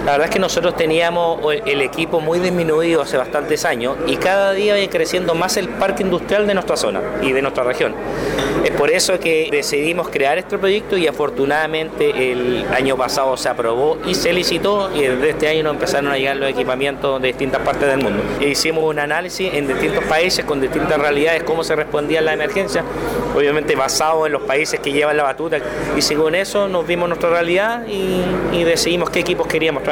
La verdad es que nosotros teníamos el equipo muy disminuido hace bastantes años y cada día va creciendo más el parque industrial de nuestra zona y de nuestra región. Es por eso que decidimos crear este proyecto y afortunadamente el año pasado se aprobó y se licitó y desde este año nos empezaron a llegar los equipamientos de distintas partes del mundo. Hicimos un análisis en distintos países con distintas realidades, cómo se respondía a la emergencia, obviamente basado en los países que llevan la batuta, y según eso nos vimos nuestra realidad y decidimos qué equipos queríamos traer.